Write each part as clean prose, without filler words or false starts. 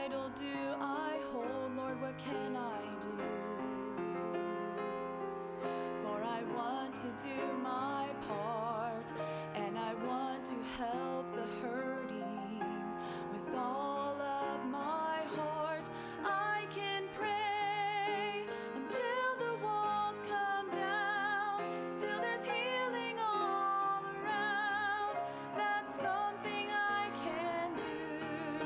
title do I hold? Lord, what can I do? For I want to do my part, and I want to help the hurting with all of my heart. I can pray until the walls come down, till there's healing all around. That's something I can do.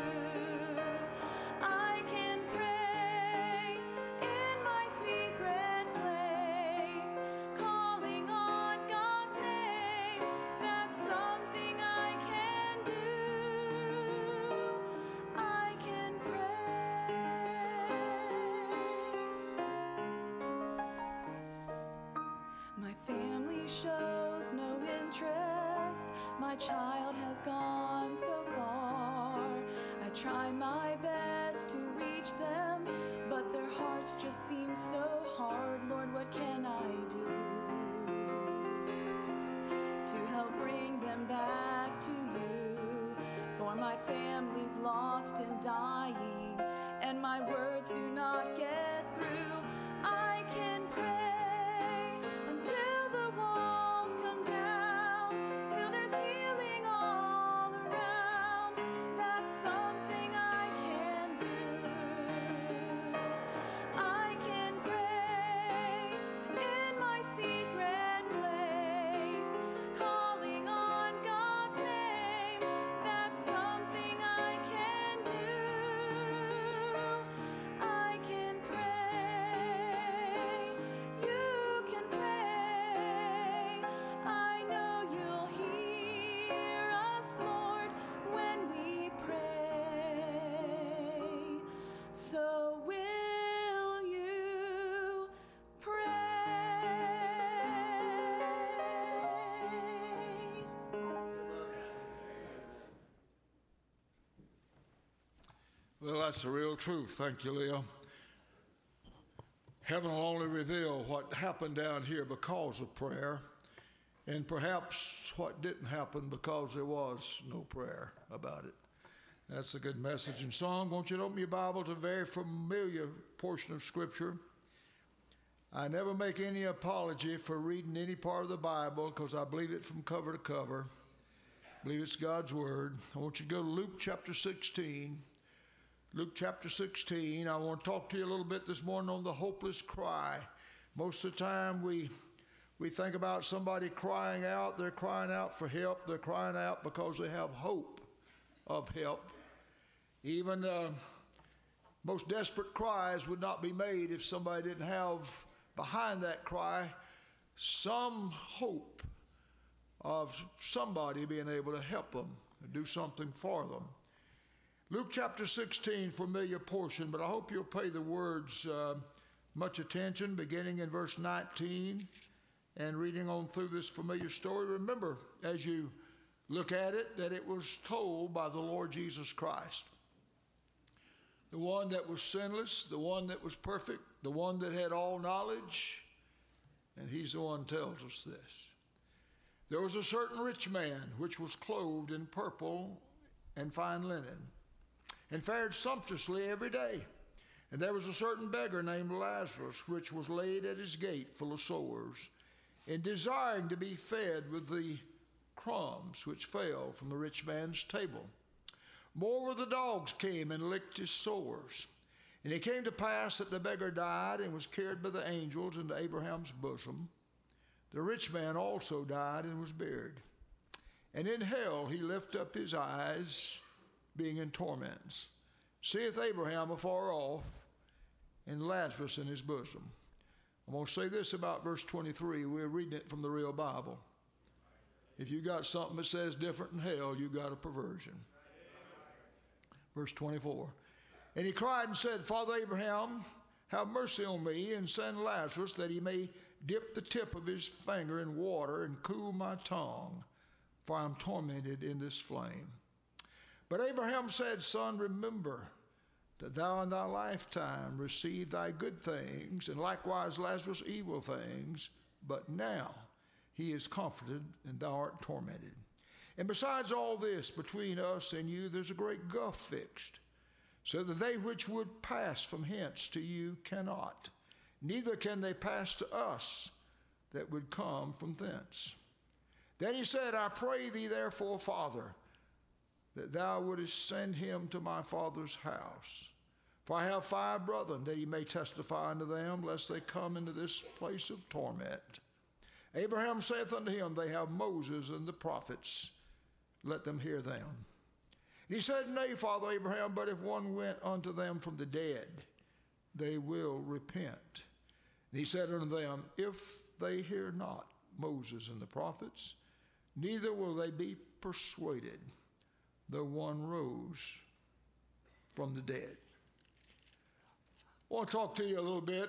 I can pray in my secret place, calling on God's name. That's something I can do. I can pray. My family shows no interest. My child has gone so far. I try my best to reach them, but their hearts just seem so hard. Lord, what can I do to help bring them back to you? For my family's lost and dying, and my words do not get through. I can pray until the walls come down, till there's healing all around. That's something I can do. I can pray in my secret place, calling on God's name. That's something I can do. I can pray. You can pray. I know you'll hear us, Lord, when we pray. So will you pray? Well, that's the real truth. Thank you, Leah. Heaven will only reveal what happened down here because of prayer, and perhaps what didn't happen because there was no prayer about it. That's a good message and song. Won't you open your Bible to a very familiar portion of Scripture? I never make any apology for reading any part of the Bible because I believe it from cover to cover. I believe it's God's Word. I want you to go to Luke chapter 16. Luke chapter 16. I want to talk to you a little bit this morning on the hopeless cry. Most of the time we think about somebody crying out. They're crying out for help. They're crying out because they have hope of help. Even most desperate cries would not be made if somebody didn't have behind that cry some hope of somebody being able to help them, do something for them. Luke chapter 16, familiar portion, but I hope you'll pay the words much attention, beginning in verse 19 and reading on through this familiar story. Remember, as you look at it, that it was told by the Lord Jesus Christ, the one that was sinless, the one that was perfect, the one that had all knowledge, and he's the one who tells us this. There was a certain rich man which was clothed in purple and fine linen, and fared sumptuously every day. And there was a certain beggar named Lazarus, which was laid at his gate full of sores, and desiring to be fed with the crumbs which fell from the rich man's table. Moreover, the dogs came and licked his sores. And it came to pass that the beggar died and was carried by the angels into Abraham's bosom. The rich man also died and was buried. And in hell he lifted up his eyes, being in torments, seeth Abraham afar off, and Lazarus in his bosom. I'm going to say this about verse 23. We're reading it from the real Bible. If you got something that says different in hell, you got a perversion. Verse 24. And he cried and said, Father Abraham, have mercy on me, and send Lazarus, that he may dip the tip of his finger in water and cool my tongue, for I am tormented in this flame. But Abraham said, Son, remember that thou in thy lifetime received thy good things, and likewise Lazarus evil things, but now he is comforted, and thou art tormented. And besides all this, between us and you there's a great gulf fixed, so that they which would pass from hence to you cannot, neither can they pass to us that would come from thence. Then he said, I pray thee therefore, Father, that thou wouldest send him to my father's house. For I have 5 brethren, that he may testify unto them, lest they come into this place of torment. Abraham saith unto him, they have Moses and the prophets, let them hear them. And he said, Nay, Father Abraham, but if one went unto them from the dead, they will repent. And he said unto them, If they hear not Moses and the prophets, neither will they be persuaded, though one rose from the dead. I want to talk to you a little bit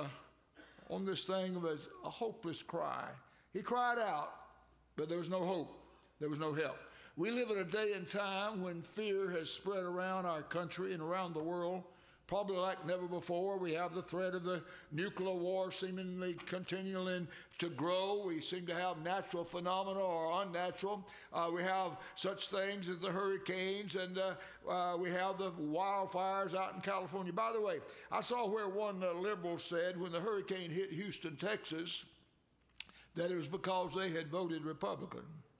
on this thing of a hopeless cry. He cried out, but there was no hope. There was no help. We live in a day and time when fear has spread around our country and around the world, probably like never before. We have the threat of the nuclear war seemingly continuing to grow. We seem to have natural phenomena or unnatural. We have such things as the hurricanes, and we have the wildfires out in California. By the way, I saw where one liberal said when the hurricane hit Houston, Texas, that it was because they had voted Republican.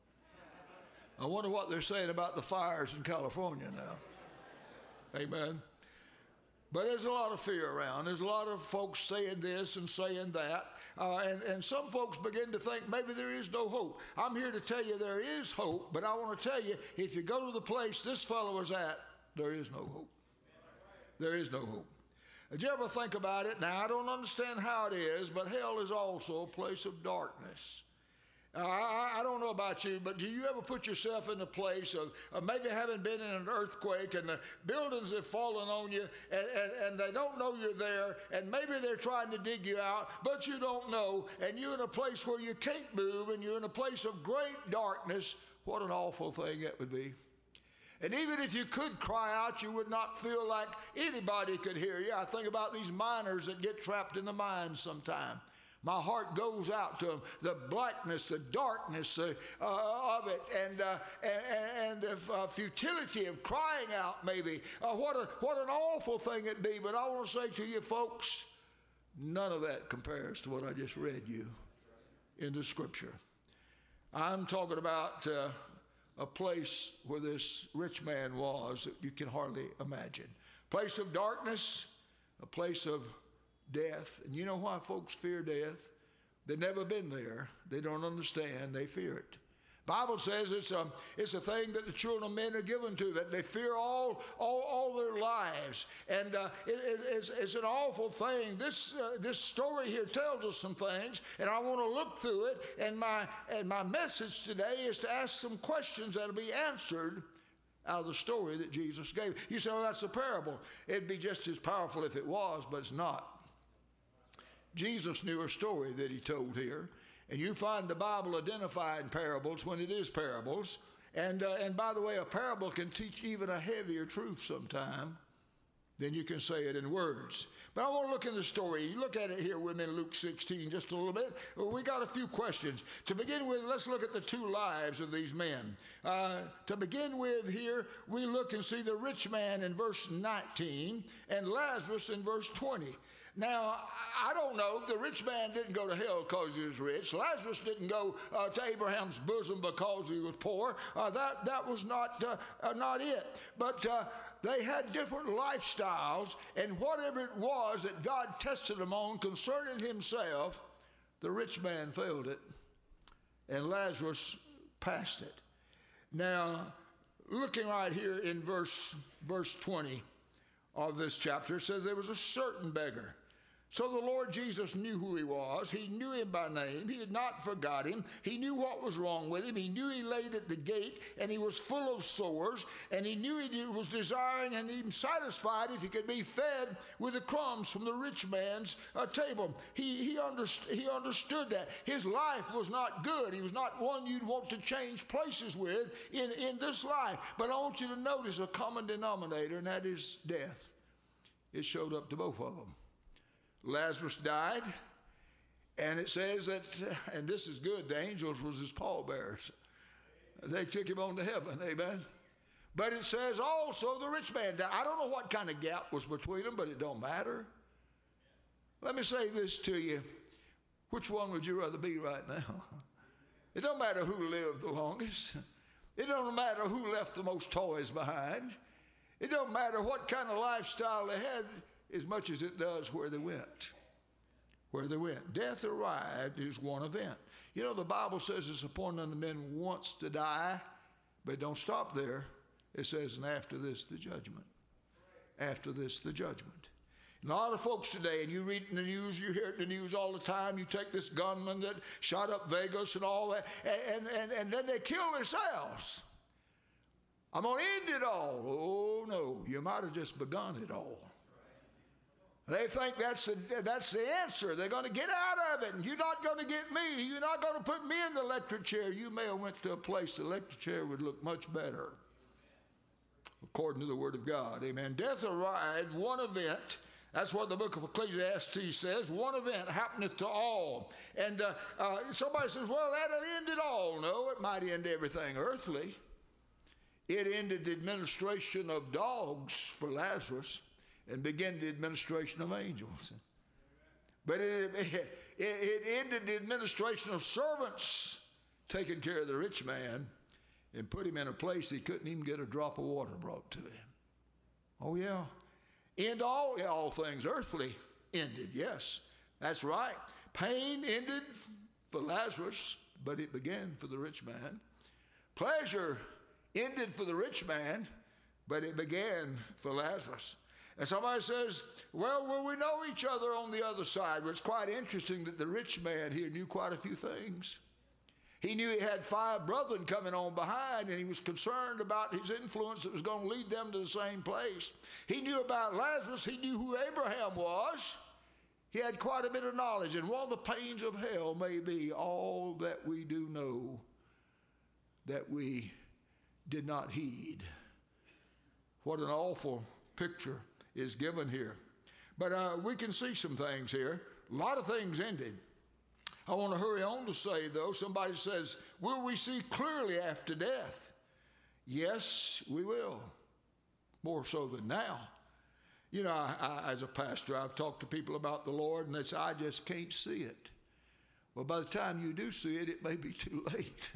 I wonder what they're saying about the fires in California now. Amen. But there's a lot of fear around. There's a lot of folks saying this and saying that. And some folks begin to think maybe there is no hope. I'm here to tell you there is hope, but I want to tell you, if you go to the place this fellow was at, there is no hope. There is no hope. Did you ever think about it? Now, I don't understand how it is, but hell is also a place of darkness. I don't know about you, but do you ever put yourself in the place of maybe having been in an earthquake and the buildings have fallen on you and they don't know you're there, and maybe they're trying to dig you out, but you don't know, and you're in a place where you can't move and you're in a place of great darkness? What an awful thing that would be. And even if you could cry out, you would not feel like anybody could hear you. I think about these miners that get trapped in the mines sometime. My heart goes out to them, the blackness, the darkness of it, and the futility of crying out maybe. What an awful thing it'd be. But I want to say to you folks, none of that compares to what I just read you in the Scripture. I'm talking about a place where this rich man was that you can hardly imagine. Place of darkness, a place of death. And you know why folks fear death? They've never been there. They don't understand. They fear it. Bible says it's a thing that the children of men are given to, that they fear all their lives. And it's an awful thing. This story here tells us some things, and I want to look through it. And my message today is to ask some questions that will be answered out of the story that Jesus gave. You say, oh, that's a parable. It'd be just as powerful if it was, but it's not. Jesus knew a story that he told here, and you find the Bible identifying parables when it is parables. And by the way, a parable can teach even a heavier truth sometime than you can say it in words. But I want to look in the story. You look at it here with me in Luke 16 just a little bit. We got a few questions. To begin with, let's look at the 2 lives of these men. To begin with here, we look and see the rich man in verse 19 and Lazarus in verse 20. Now, I don't know. The rich man didn't go to hell because he was rich. Lazarus didn't go to Abraham's bosom because he was poor. That was not it. But they had different lifestyles, and whatever it was that God tested them on concerning himself, the rich man failed it, and Lazarus passed it. Now, looking right here in verse 20 of this chapter, it says there was a certain beggar. So the Lord Jesus knew who he was. He knew him by name. He had not forgot him. He knew what was wrong with him. He knew he laid at the gate, and he was full of sores, and he knew he was desiring and even satisfied if he could be fed with the crumbs from the rich man's table. He understood that. His life was not good. He was not one you'd want to change places with in this life. But I want you to notice a common denominator, and that is death. It showed up to both of them. Lazarus died, and it says that, and this is good, the angels was his pallbearers. They took him on to heaven, amen. But it says also the rich man died. I don't know what kind of gap was between them, but it don't matter. Let me say this to you. Which one would you rather be right now? It don't matter who lived the longest. It don't matter who left the most toys behind. It don't matter what kind of lifestyle they had as much as it does where they went. Where they went. Death arrived is one event. You know, the Bible says it's appointed unto men once to die, but don't stop there. It says, and after this, the judgment. After this, the judgment. And a lot of folks today, and you read in the news, you hear it in the news all the time, you take this gunman that shot up Vegas and all that, and then they kill themselves. I'm going to end it all. Oh, no, you might have just begun it all. They think that's the answer. They're going to get out of it, and you're not going to get me. You're not going to put me in the electric chair. You may have went to a place the electric chair would look much better, according to the Word of God. Amen. Death arrived, one event. That's what the book of Ecclesiastes says. One event happeneth to all. And somebody says, well, that'll end it all. No, it might end everything earthly. It ended the administration of dogs for Lazarus and began the administration of angels. But it ended the administration of servants taking care of the rich man and put him in a place he couldn't even get a drop of water brought to him. Oh, yeah. End all things earthly ended, yes, that's right. Pain ended for Lazarus, but it began for the rich man. Pleasure ended for the rich man, but it began for Lazarus. And somebody says, well, will we know each other on the other side? Well, it's quite interesting that the rich man here knew quite a few things. He knew he had 5 brethren coming on behind, and he was concerned about his influence that was going to lead them to the same place. He knew about Lazarus. He knew who Abraham was. He had quite a bit of knowledge, and one of the pains of hell may be all that we do know that we did not heed. What an awful picture is given here. But we can see some things here. A lot of things ended. I want to hurry on to say, though, somebody says, will we see clearly after death? Yes, we will. More so than now. You know, I, as a pastor, I've talked to people about the Lord, and they say, I just can't see it. Well, by the time you do see it, it may be too late.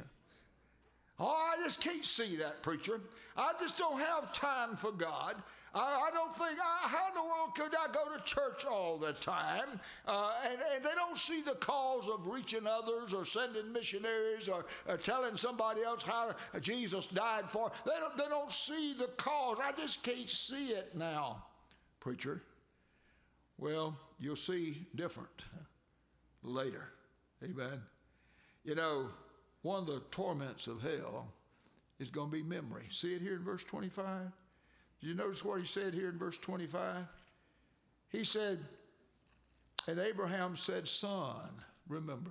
Oh, I just can't see that, preacher. I just don't have time for God. I don't think, how in the world could I go to church all the time? And they don't see the cause of reaching others or sending missionaries or telling somebody else how Jesus died for. They don't see the cause. I just can't see it now, preacher. Well, you'll see different later. Amen. You know, one of the torments of hell is going to be memory. See it here in verse 25? Did you notice what he said here in verse 25? He said, and Abraham said, son, remember.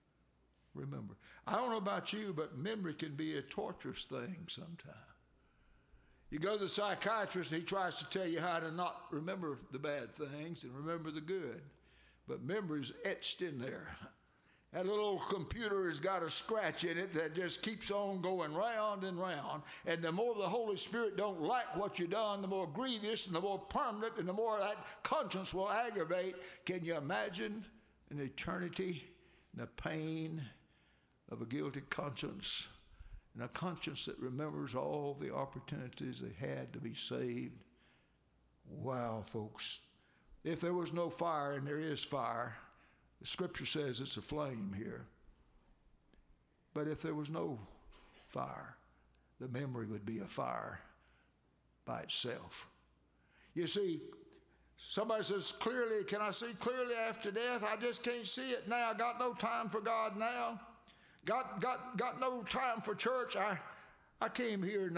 I don't know about you, but memory can be a torturous thing sometimes. You go to the psychiatrist and he tries to tell you how to not remember the bad things and remember the good. But memory's etched in there. That little computer has got a scratch in it that just keeps on going round and round. And the more the Holy Spirit don't like what you done, the more grievous and the more permanent and the more that conscience will aggravate. Can you imagine an eternity and the pain of a guilty conscience and a conscience that remembers all the opportunities they had to be saved? Wow, folks. If there was no fire, and there is fire, the scripture says it's a flame here. But if there was no fire, the memory would be a fire by itself. You see, somebody says, clearly, can I see clearly after death? I just can't see it now. I got no time for God now. Got no time for church. I came here in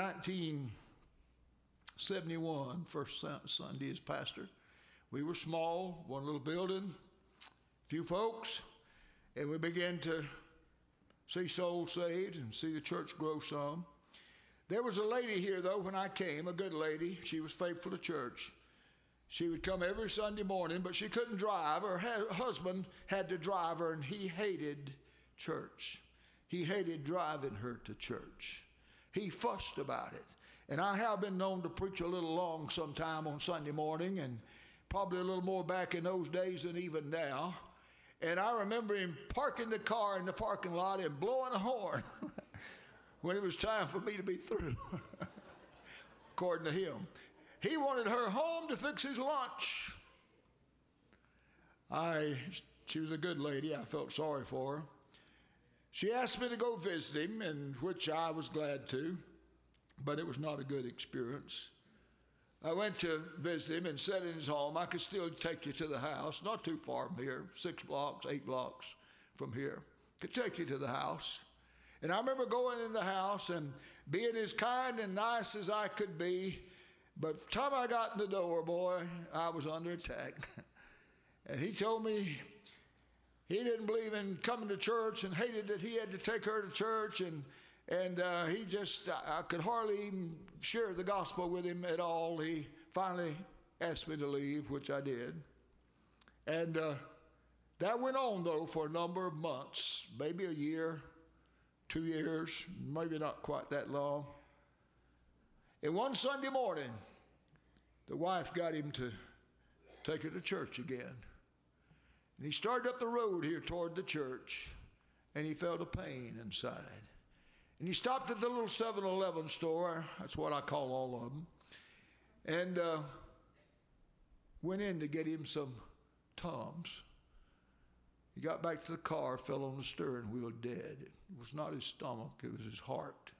1971, first Sunday as pastor. We were small, one little building, few folks, and we began to see souls saved and see the church grow some. There was a lady here, though, when I came, a good lady. She was faithful to church. She would come every Sunday morning, but she couldn't drive. Her husband had to drive her, and he hated church. He hated driving her to church. He fussed about it. And I have been known to preach a little long sometime on Sunday morning, and probably a little more back in those days than even now. And I remember him parking the car in the parking lot and blowing a horn when it was time for me to be through, according to him. He wanted her home to fix his lunch. She was a good lady. I felt sorry for her. She asked me to go visit him, and which I was glad to, but it was not a good experience. I went to visit him and sat in his home. I could still take you to the house, not too far from here, 6 blocks, 8 blocks from here. Could take you to the house. And I remember going in the house and being as kind and nice as I could be. But by the time I got in the door, boy, I was under attack. And he told me he didn't believe in coming to church and hated that he had to take her to church. And he just, I could hardly even share the gospel with him at all. He finally asked me to leave, which I did. And that went on, though, for a number of months, maybe a year, 2 years, maybe not quite that long. And one Sunday morning, the wife got him to take her to church again. And he started up the road here toward the church, and he felt a pain inside. And he stopped at the little 7-Eleven store. That's what I call all of them. And went in to get him some Tums. He got back to the car, fell on the steering wheel dead. It was not his stomach, it was his heart.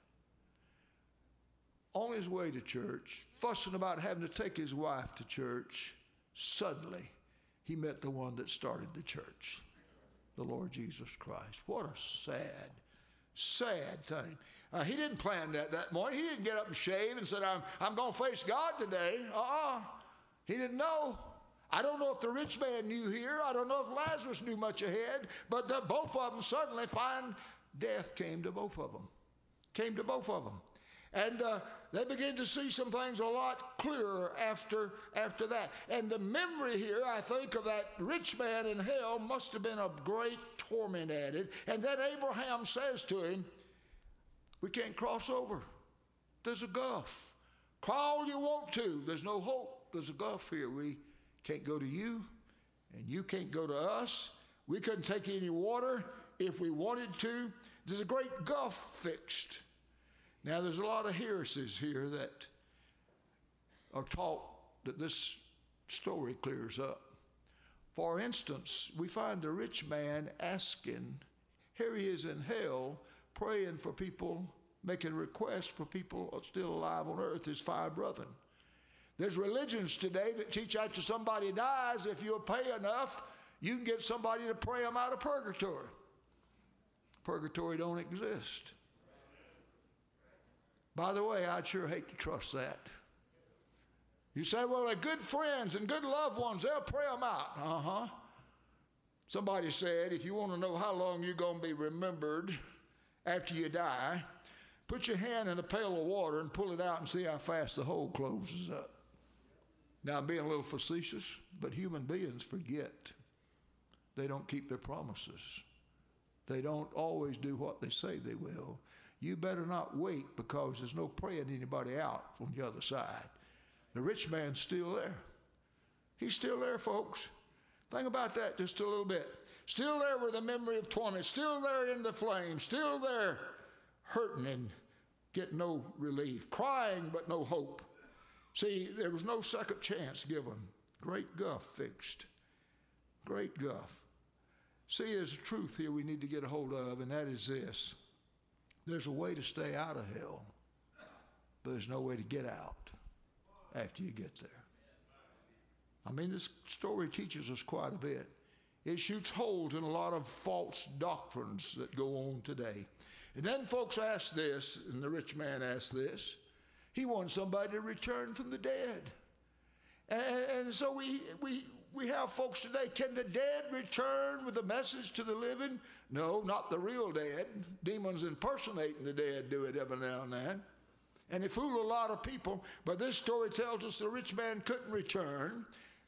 On his way to church, fussing about having to take his wife to church, suddenly he met the one that started the church, the Lord Jesus Christ. What a sad thing. He didn't plan that morning. He didn't get up and shave and said, I'm going to face God today. He didn't know. I don't know if the rich man knew here. I don't know if Lazarus knew much ahead. But both of them suddenly find death came to both of them. And they began to see some things a lot clearer after that. And the memory here, I think, of that rich man in hell must have been a great torment added. And then Abraham says to him, we can't cross over. There's a gulf. Cry all you want to. There's no hope. There's a gulf here. We can't go to you, and you can't go to us. We couldn't take any water if we wanted to. There's a great gulf fixed. Now, there's a lot of heresies here that are taught that this story clears up. For instance, we find the rich man asking, here he is in hell, praying for people, making requests for people still alive on earth, his 5 brethren. There's religions today that teach after somebody dies, if you'll pay enough, you can get somebody to pray them out of purgatory. Purgatory don't exist. By the way, I'd sure hate to trust that. You say, well, they're good friends and good loved ones. They'll pray them out. Somebody said, if you want to know how long you're going to be remembered after you die, put your hand in a pail of water and pull it out and see how fast the hole closes up. Now, I'm being a little facetious, but human beings forget. They don't keep their promises. They don't always do what they say they will. You better not wait, because there's no praying anybody out on the other side. The rich man's still there. He's still there, folks. Think about that just a little bit. Still there with a memory of torment. Still there in the flames. Still there hurting and getting no relief. Crying but no hope. See, there was no second chance given. Great gulf fixed. Great gulf. See, there's a truth here we need to get a hold of, and that is this. There's a way to stay out of hell, but there's no way to get out after you get there. I mean, this story teaches us quite a bit. It shoots holes in a lot of false doctrines that go on today. And then folks ask this, and the rich man asked this. He wants somebody to return from the dead. And so we have folks today, can the dead return with a message to the living? No, not the real dead. Demons impersonating the dead do it every now and then. And they fool a lot of people. But this story tells us the rich man couldn't return.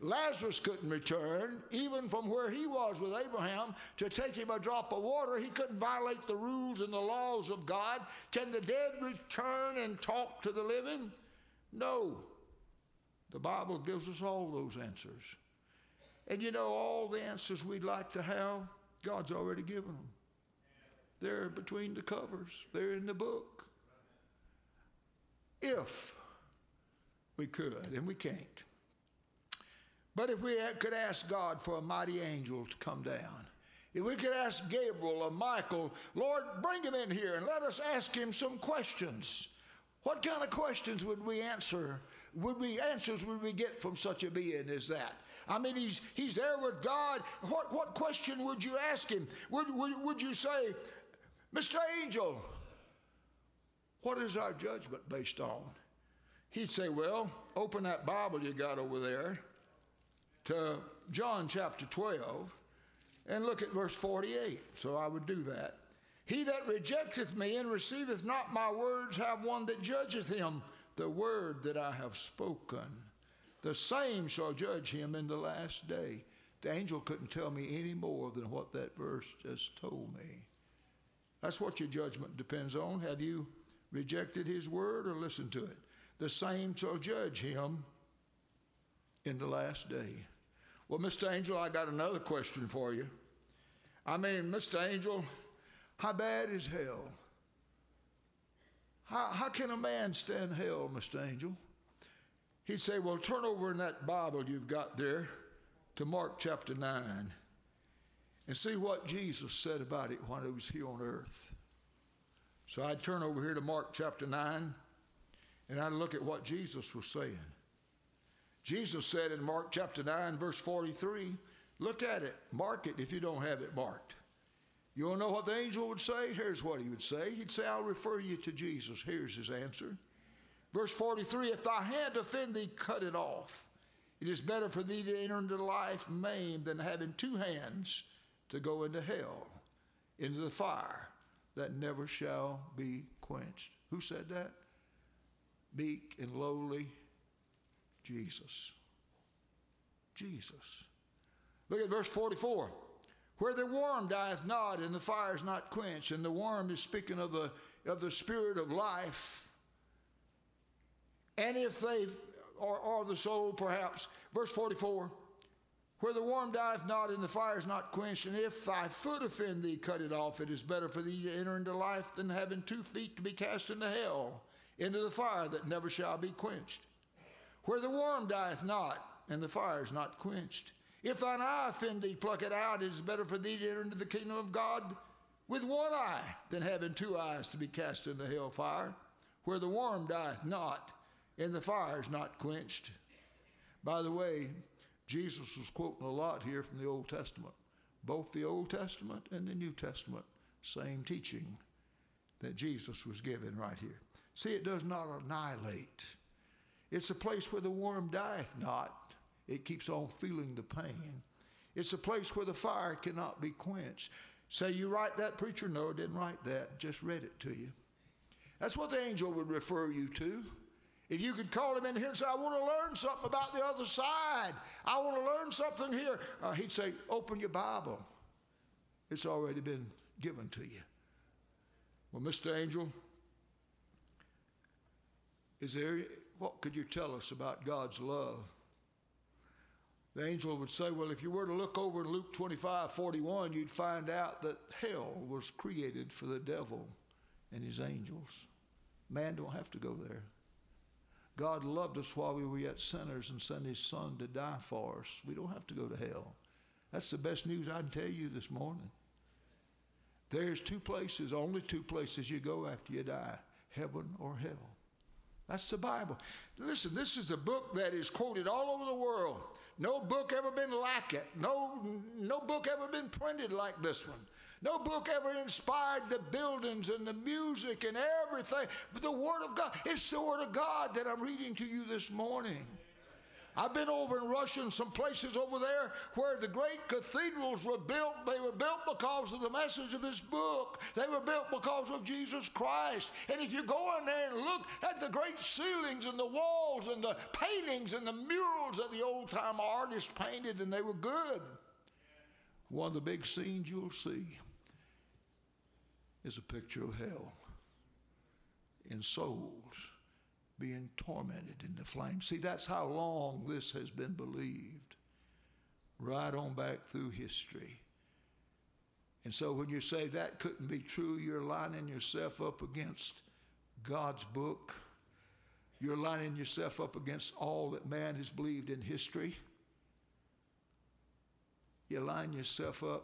Lazarus couldn't return, even from where he was with Abraham, to take him a drop of water. He couldn't violate the rules and the laws of God. Can the dead return and talk to the living? No. The Bible gives us all those answers. And you know, all the answers we'd like to have, God's already given them. They're between the covers. They're in the book. If we could, and we can't. But if we could ask God for a mighty angel to come down, if we could ask Gabriel or Michael, Lord, bring him in here and let us ask him some questions. What kind of questions would we answer? Answers would we get from such a being as that? I mean, he's there with God. What question would you ask him? Would you say, Mr. Angel, what is our judgment based on? He'd say, well, open that Bible you got over there to John chapter 12 and look at verse 48. So I would do that. He that rejecteth me and receiveth not my words have one that judgeth him. The word that I have spoken, the same shall judge him in the last day. The angel couldn't tell me any more than what that verse just told me. That's what your judgment depends on. Have you rejected his word or listened to it? The same shall judge him in the last day. Well, Mr. Angel, I got another question for you. I mean, Mr. Angel, how bad is hell? How can a man stand hell, Mr. Angel? He'd say, well, turn over in that Bible you've got there to Mark chapter 9 and see what Jesus said about it when he was here on earth. So I'd turn over here to Mark chapter 9 and I'd look at what Jesus was saying. Jesus said in Mark chapter 9, verse 43, look at it, mark it if you don't have it marked. You want to know what the angel would say? Here's what he would say. He'd say, I'll refer you to Jesus. Here's his answer. Verse 43, if thy hand offend thee, cut it off. It is better for thee to enter into life maimed than having two hands to go into hell, into the fire that never shall be quenched. Who said that? Meek and lowly Jesus. Jesus. Look at verse 44. Where the worm dieth not and the fire is not quenched, and the worm is speaking of the spirit of life. And if they, or the soul perhaps, verse 44, where the worm dieth not and the fire is not quenched, and if thy foot offend thee, cut it off. It is better for thee to enter into life than having 2 feet to be cast into hell, into the fire that never shall be quenched. Where the worm dieth not and the fire is not quenched. If thine eye offend thee, pluck it out. It is better for thee to enter into the kingdom of God with one eye than having 2 eyes to be cast into hell fire, where the worm dieth not and the fire is not quenched. By the way, Jesus was quoting a lot here from the Old Testament. Both the Old Testament and the New Testament, same teaching that Jesus was giving right here. See, it does not annihilate. It's a place where the worm dieth not. It keeps on feeling the pain. It's a place where the fire cannot be quenched. Say, you write that, preacher? No, I didn't write that. Just read it to you. That's what the angel would refer you to. If you could call him in here and say, I want to learn something about the other side. I want to learn something here. He'd say, open your Bible. It's already been given to you. Well, Mr. Angel, what could you tell us about God's love? The angel would say, well, if you were to look over in Luke 25:41, you'd find out that hell was created for the devil and his angels. Man don't have to go there. God loved us while we were yet sinners and sent his son to die for us. We don't have to go to hell. That's the best news I can tell you this morning. There's 2 places, only 2 places you go after you die, heaven or hell. That's the Bible. Listen, this is a book that is quoted all over the world. No book ever been like it. No book ever been printed like this one. No book ever inspired the buildings and the music and everything. But the Word of God, it's the Word of God that I'm reading to you this morning. I've been over in Russia and some places over there where the great cathedrals were built. They were built because of the message of this book. They were built because of Jesus Christ. And if you go in there and look at the great ceilings and the walls and the paintings and the murals that the old-time artists painted, and they were good. One of the big scenes you'll see is a picture of hell in souls being tormented in the flames. See, that's how long this has been believed, right on back through history. And so when you say that couldn't be true, you're lining yourself up against God's book. You're lining yourself up against all that man has believed in history. You line yourself up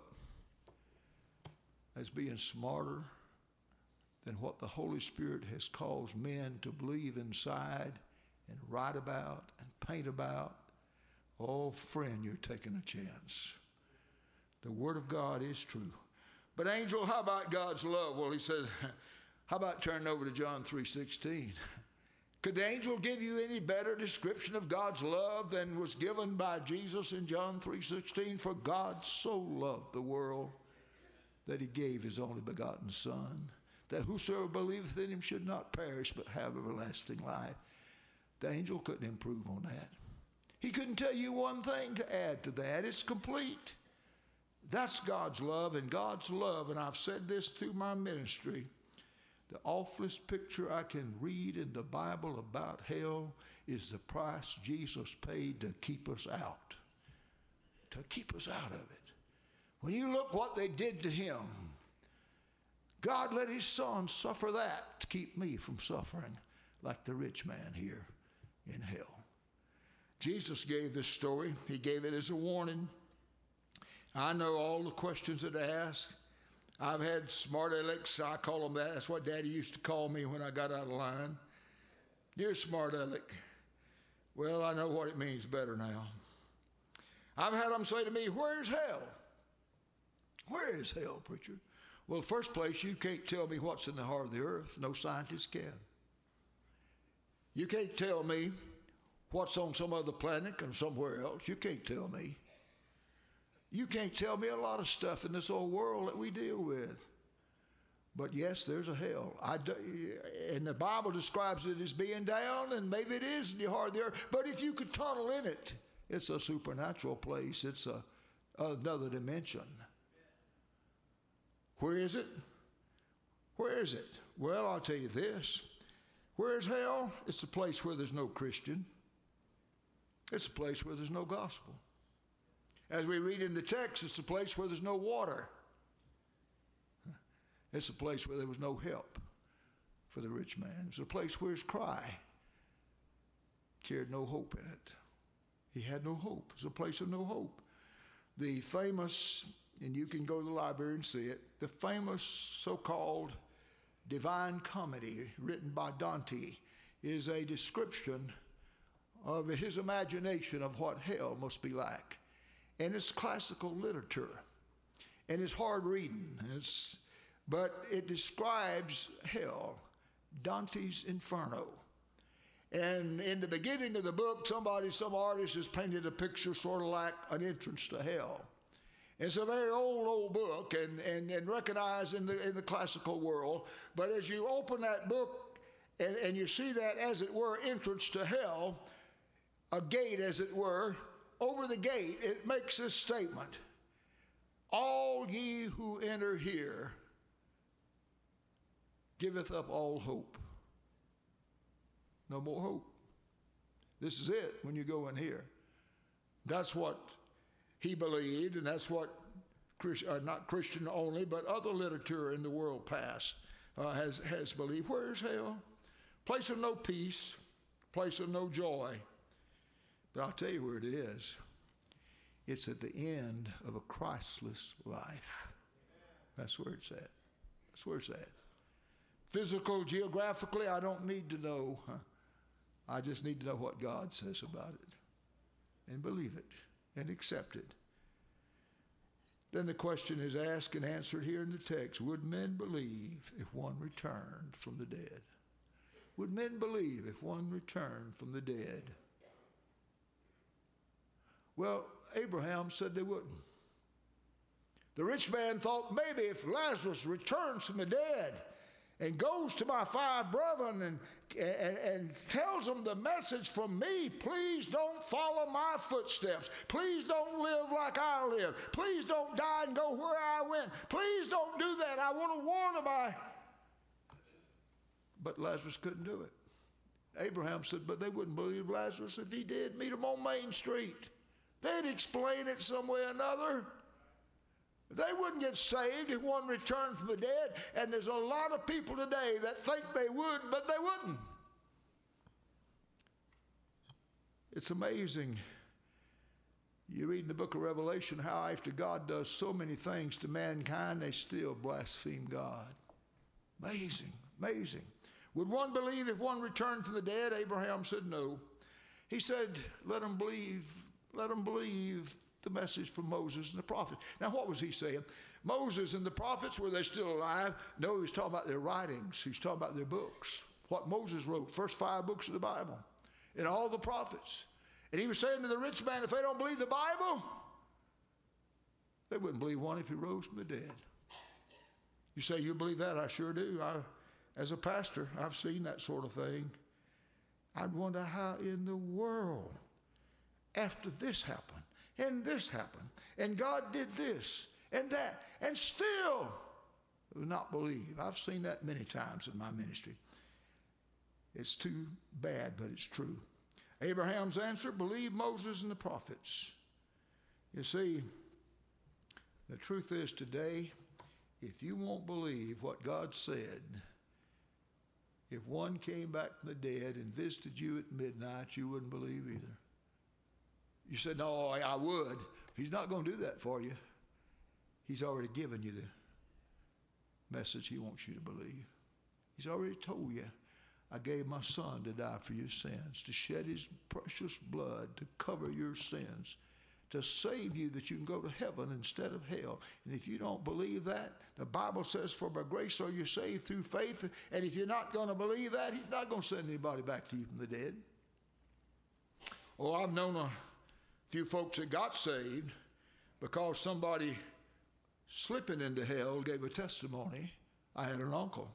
as being smarter than what the Holy Spirit has caused men to believe inside and write about and paint about. Oh, friend, you're taking a chance. The Word of God is true. But angel, how about God's love? Well, he said, how about turning over to John 3:16? Could the angel give you any better description of God's love than was given by Jesus in John 3:16? For God so loved the world that he gave his only begotten Son, that whosoever believeth in him should not perish but have everlasting life. The angel couldn't improve on that. He couldn't tell you one thing to add to that. It's complete. That's God's love, and God's love, and I've said this through my ministry, the awfulest picture I can read in the Bible about hell is the price Jesus paid to keep us out. To keep us out of it. When you look what they did to him, God let his Son suffer that to keep me from suffering like the rich man here in hell. Jesus gave this story. He gave it as a warning. I know all the questions that they ask. I've had smart alecks. I call them that. That's what Daddy used to call me when I got out of line. You're a smart aleck. Well, I know what it means better now. I've had them say to me, where's hell? Where is hell, preacher? Well, first place, you can't tell me what's in the heart of the earth. No scientist can. You can't tell me what's on some other planet and somewhere else. You can't tell me. You can't tell me a lot of stuff in this old world that we deal with. But yes, there's a hell. And the Bible describes it as being down, and maybe it is in the heart of the earth. But if you could tunnel in it, it's a supernatural place. It's another dimension. Where is it? Where is it? Well, I'll tell you this. Where is hell? It's a place where there's no Christian. It's a place where there's no gospel. As we read in the text, it's a place where there's no water. It's a place where there was no help for the rich man. It's a place where his cry carried no hope in it. He had no hope. It's a place of no hope. The famous, and you can go to the library and see it, the famous so-called Divine Comedy written by Dante is a description of his imagination of what hell must be like. And it's classical literature. And it's hard reading. But it describes hell, Dante's Inferno. And in the beginning of the book, some artist has painted a picture sort of like an entrance to hell. It's a very old book and recognized in the classical world. But as you open that book and you see that, as it were, entrance to hell, a gate, as it were, over the gate, it makes this statement: all ye who enter here giveth up all hope. No more hope. This is it when you go in here. That's what he believed, and that's what not Christian only, but other literature in the world past has believed. Where's hell? Place of no peace, place of no joy. But I'll tell you where it is. It's at the end of a Christless life. That's where it's at. That's where it's at. Physical, geographically, I don't need to know. I just need to know what God says about it and believe it and accept it. Then the question is asked and answered here in the text: would men believe if one returned from the dead? Would men believe if one returned from the dead? Well, Abraham said they wouldn't. The rich man thought maybe if Lazarus returns from the dead and goes to my 5 brethren and tells them the message from me, please don't follow my footsteps. Please don't live like I live. Please don't die and go where I went. Please don't do that. I want to warn them. But Lazarus couldn't do it. Abraham said, but they wouldn't believe Lazarus if he did. Meet him on Main Street. They'd explain it some way or another. They wouldn't get saved if one returned from the dead. And there's a lot of people today that think they would, but they wouldn't. It's amazing. You read in the book of Revelation how after God does so many things to mankind, they still blaspheme God. Amazing, amazing. Would one believe if one returned from the dead? Abraham said no. He said, let them believe the message from Moses and the prophets. Now, what was he saying? Moses and the prophets, were they still alive? No, he was talking about their writings. He was talking about their books. What Moses wrote, first 5 books of the Bible, and all the prophets. And he was saying to the rich man, if they don't believe the Bible, they wouldn't believe one if he rose from the dead. You say, you believe that? I sure do. As a pastor, I've seen that sort of thing. I'd wonder how in the world, after this happened, and this happened, and God did this and that, and still would not believe. I've seen that many times in my ministry. It's too bad, but it's true. Abraham's answer, believe Moses and the prophets. You see, the truth is today, if you won't believe what God said, if one came back from the dead and visited you at midnight, you wouldn't believe either. You said, no, I would. He's not going to do that for you. He's already given you the message he wants you to believe. He's already told you, I gave my son to die for your sins, to shed his precious blood, to cover your sins, to save you that you can go to heaven instead of hell. And if you don't believe that, the Bible says, for by grace are you saved through faith. And if you're not going to believe that, he's not going to send anybody back to you from the dead. Oh, I've known a few folks that got saved because somebody slipping into hell gave a testimony. I had an uncle.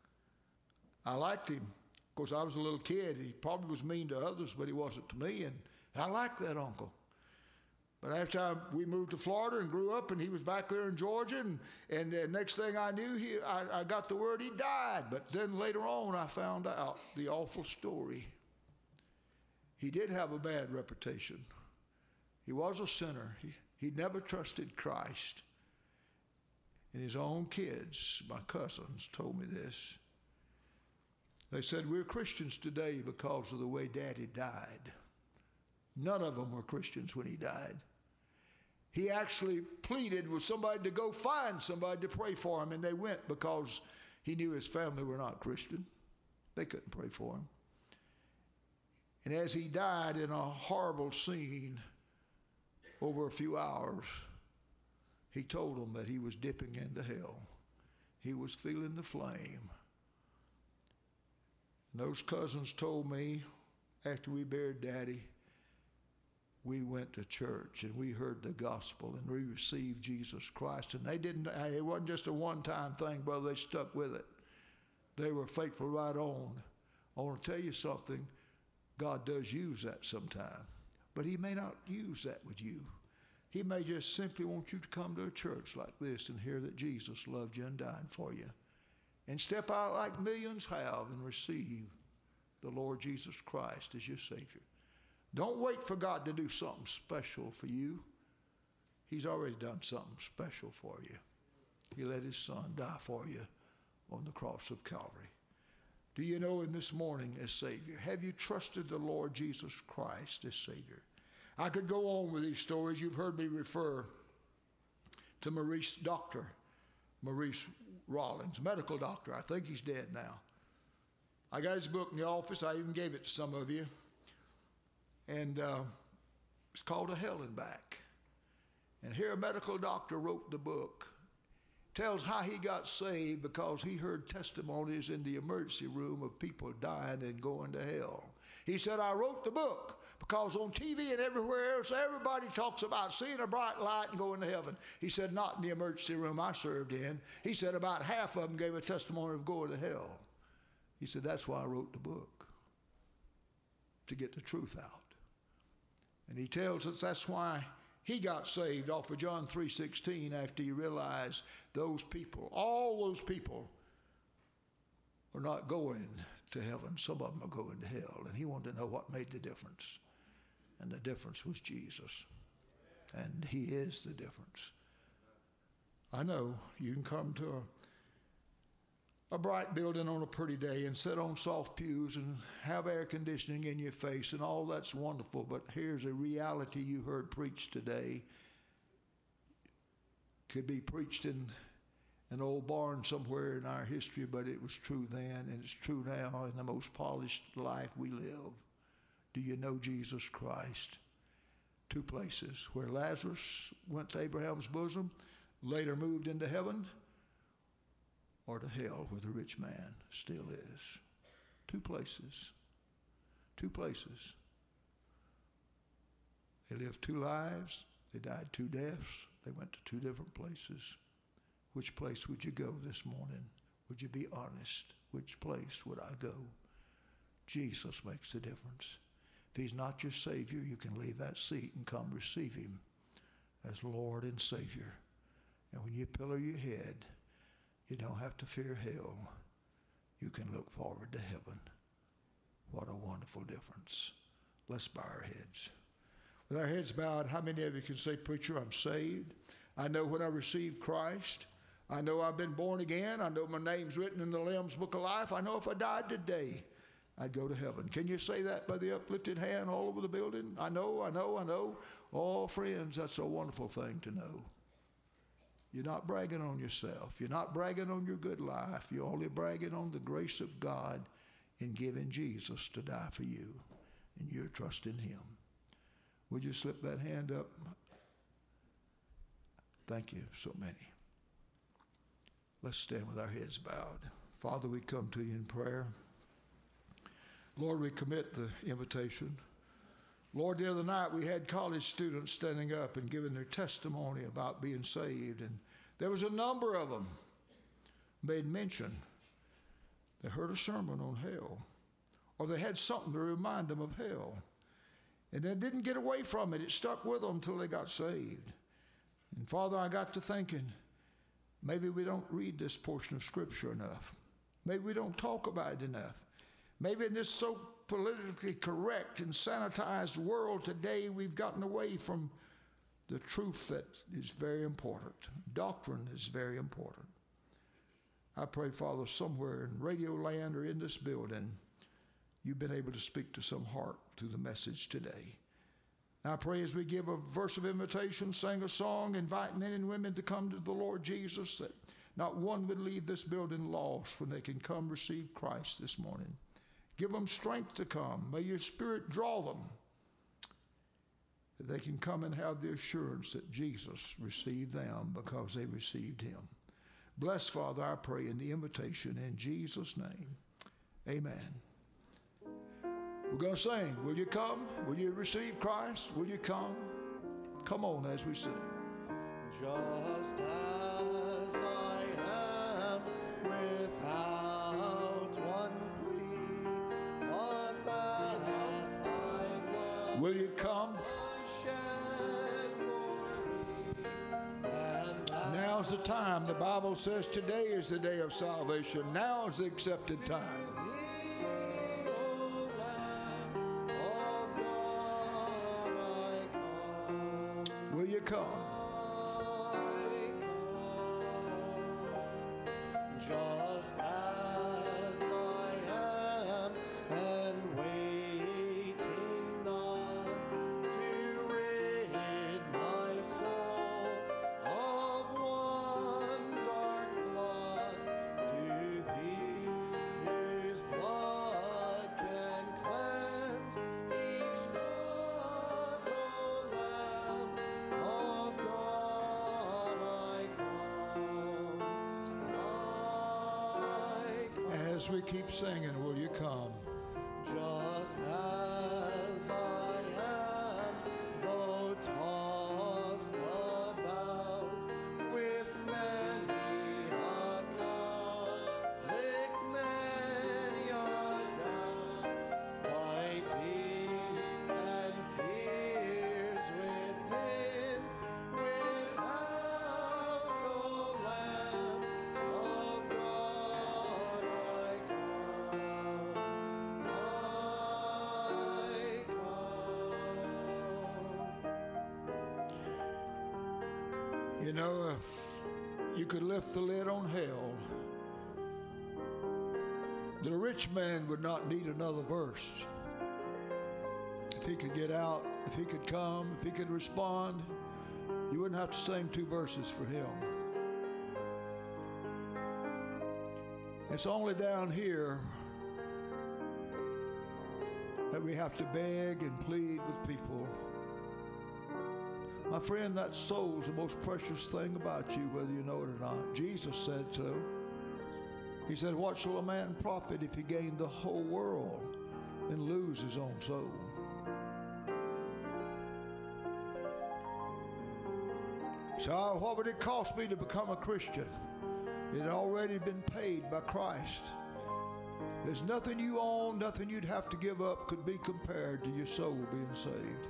I liked him. Of course, I was a little kid. He probably was mean to others, but he wasn't to me. And I liked that uncle. But after we moved to Florida and grew up, and he was back there in Georgia, and the next thing I knew, I got the word he died. But then later on, I found out the awful story. He did have a bad reputation. He was a sinner. He never trusted Christ. And his own kids, my cousins, told me this. They said, we're Christians today because of the way Daddy died. None of them were Christians when he died. He actually pleaded with somebody to go find somebody to pray for him, and they went because he knew his family were not Christian. They couldn't pray for him. And as he died in a horrible scene over a few hours, he told them that he was dipping into hell. He was feeling the flame. And those cousins told me after we buried Daddy, we went to church and we heard the gospel and we received Jesus Christ. And it wasn't just a one-time thing, brother. They stuck with it. They were faithful right on. I want to tell you something. God does use that sometime. But he may not use that with you. He may just simply want you to come to a church like this and hear that Jesus loved you and died for you. And step out like millions have and receive the Lord Jesus Christ as your Savior. Don't wait for God to do something special for you. He's already done something special for you. He let his son die for you on the cross of Calvary. Do you know him this morning as Savior? Have you trusted the Lord Jesus Christ as Savior? I could go on with these stories. You've heard me refer to Maurice Rollins, medical doctor. I think he's dead now. I got his book in the office. I even gave it to some of you. And it's called A Hell and Back. And here a medical doctor wrote the book. Tells how he got saved because he heard testimonies in the emergency room of people dying and going to hell. He said, I wrote the book Because on TV and everywhere else, everybody talks about seeing a bright light and going to heaven. He said, not in the emergency room I served in. He said about half of them gave a testimony of going to hell. He said, that's why I wrote the book, to get the truth out. And he tells us that's why he got saved off of John 3:16 after he realized those people, all those people, are not going to heaven. Some of them are going to hell. And he wanted to know what made the difference. And the difference was Jesus. And he is the difference. I know you can come to a bright building on a pretty day and sit on soft pews and have air conditioning in your face, and all that's wonderful, but here's a reality you heard preached today. Could be preached in an old barn somewhere in our history, but it was true then, and it's true now in the most polished life we live. Do you know Jesus Christ? Two places, where Lazarus went to Abraham's bosom, later moved into heaven, or to hell where the rich man still is. Two places. Two places. They lived two lives. They died two deaths. They went to two different places. Which place would you go this morning? Would you be honest? Which place would I go? Jesus makes the difference. If he's not your Savior, you can leave that seat and come receive him as Lord and Savior. And when you pillow your head, you don't have to fear hell. You can look forward to heaven. What a wonderful difference. Let's bow our heads. With our heads bowed, how many of you can say, preacher, I'm saved? I know when I received Christ. I know I've been born again. I know my name's written in the Lamb's Book of Life. I know if I died today, I'd go to heaven. Can you say that by the uplifted hand all over the building? I know, I know, I know. Oh, friends, that's a wonderful thing to know. You're not bragging on yourself. You're not bragging on your good life. You're only bragging on the grace of God in giving Jesus to die for you, and you're trusting him. Would you slip that hand up? Thank you, so many. Let's stand with our heads bowed. Father, we come to you in prayer. Lord, we commit the invitation. Lord, the other night we had college students standing up and giving their testimony about being saved, and there was a number of them made mention. They heard a sermon on hell, or they had something to remind them of hell, and they didn't get away from it. It stuck with them until they got saved. And Father, I got to thinking, maybe we don't read this portion of Scripture enough. Maybe we don't talk about it enough. Maybe in this so politically correct and sanitized world today, we've gotten away from the truth that is very important. Doctrine is very important. I pray, Father, somewhere in Radio Land or in this building, you've been able to speak to some heart through the message today. I pray as we give a verse of invitation, sing a song, invite men and women to come to the Lord Jesus, that not one would leave this building lost when they can come receive Christ this morning. Give them strength to come. May your Spirit draw them, that they can come and have the assurance that Jesus received them because they received him. Bless, Father, I pray in the invitation in Jesus' name. Amen. We're going to sing. Will you come? Will you receive Christ? Will you come? Come on as we sing. Just as I am, without one plea, but that thy blood Will you come? was shed for me, and that Now's the time. The Bible says today is the day of salvation. Now is the accepted time. thee, O Lamb of God, I come. Will you come? Just as I am, and waiting not to rid my soul of one dark blot, to thee whose blood can cleanse each spot, O Lamb of God, I come. As we keep singing, will you come? Just as I You know, if you could lift the lid on hell, the rich man would not need another verse. If he could get out, if he could come, if he could respond, you wouldn't have to sing 2 verses for him. It's only down here that we have to beg and plead with people. My friend, that soul's the most precious thing about you, whether you know it or not. Jesus said so. He said, what shall a man profit if he gain the whole world and lose his own soul? So what would it cost me to become a Christian? It had already been paid by Christ. There's nothing you own, nothing you'd have to give up could be compared to your soul being saved.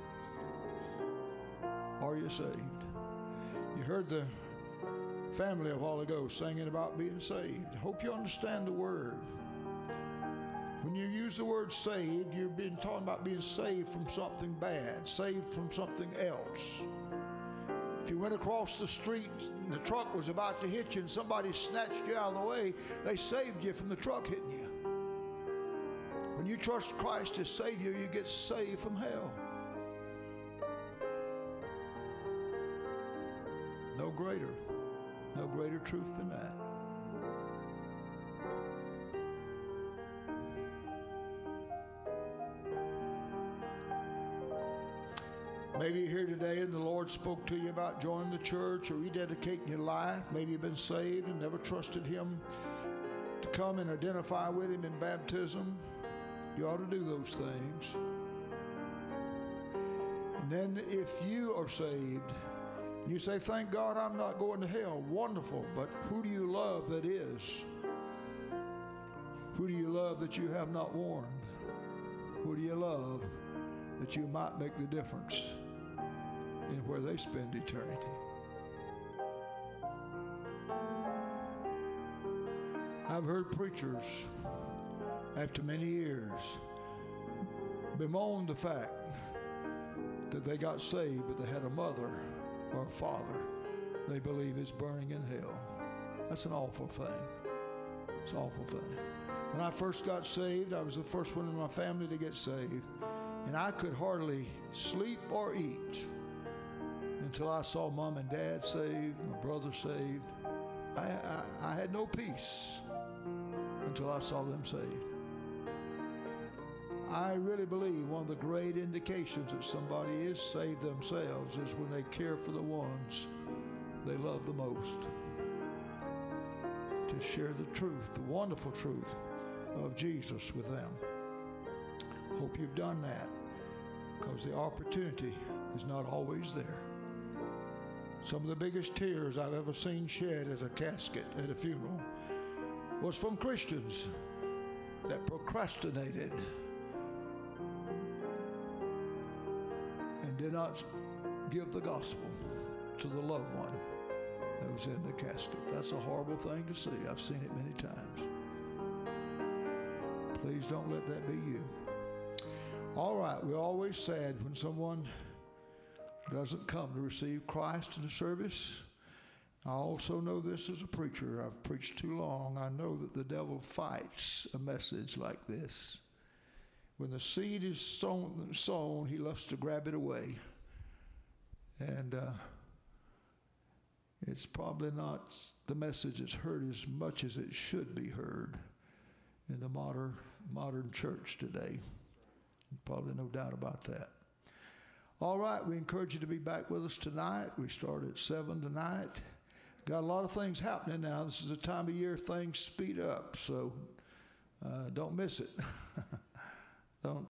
Are you saved? You heard the family a while ago singing about being saved. Hope you understand the word. When you use the word saved, you've been talking about being saved from something bad, saved from something else. If you went across the street and the truck was about to hit you and somebody snatched you out of the way, they saved you from the truck hitting you. When you trust Christ as Savior, you get saved from hell. No greater truth than that. Maybe you're here today and the Lord spoke to you about joining the church or rededicating your life. Maybe you've been saved and never trusted Him to come and identify with Him in baptism. You ought to do those things. And then if you are saved, you say, thank God I'm not going to hell. Wonderful. But who do you love that is? Who do you love that you have not warned? Who do you love that you might make the difference in where they spend eternity? I've heard preachers, after many years, bemoan the fact that they got saved, but they had a mother or a father they believe is burning in hell. That's an awful thing. It's an awful thing. When I first got saved, I was the first one in my family to get saved, and I could hardly sleep or eat until I saw Mom and Dad saved, my brother saved. I had no peace until I saw them saved. I really believe one of the great indications that somebody is saved themselves is when they care for the ones they love the most. To share the truth, the wonderful truth of Jesus with them. Hope you've done that, because the opportunity is not always there. Some of the biggest tears I've ever seen shed at a casket, at a funeral, was from Christians that procrastinated and did not give the gospel to the loved one that was in the casket. That's a horrible thing to see. I've seen it many times. Please don't let that be you. All right, we're always sad when someone doesn't come to receive Christ in the service. I also know this as a preacher. I've preached too long. I know that the devil fights a message like this. When the seed is sown, he loves to grab it away. And it's probably not the message that's heard as much as it should be heard in the modern church today. Probably no doubt about that. All right, we encourage you to be back with us tonight. We start at 7 tonight. Got a lot of things happening now. This is a time of year things speed up, so don't miss it. Don't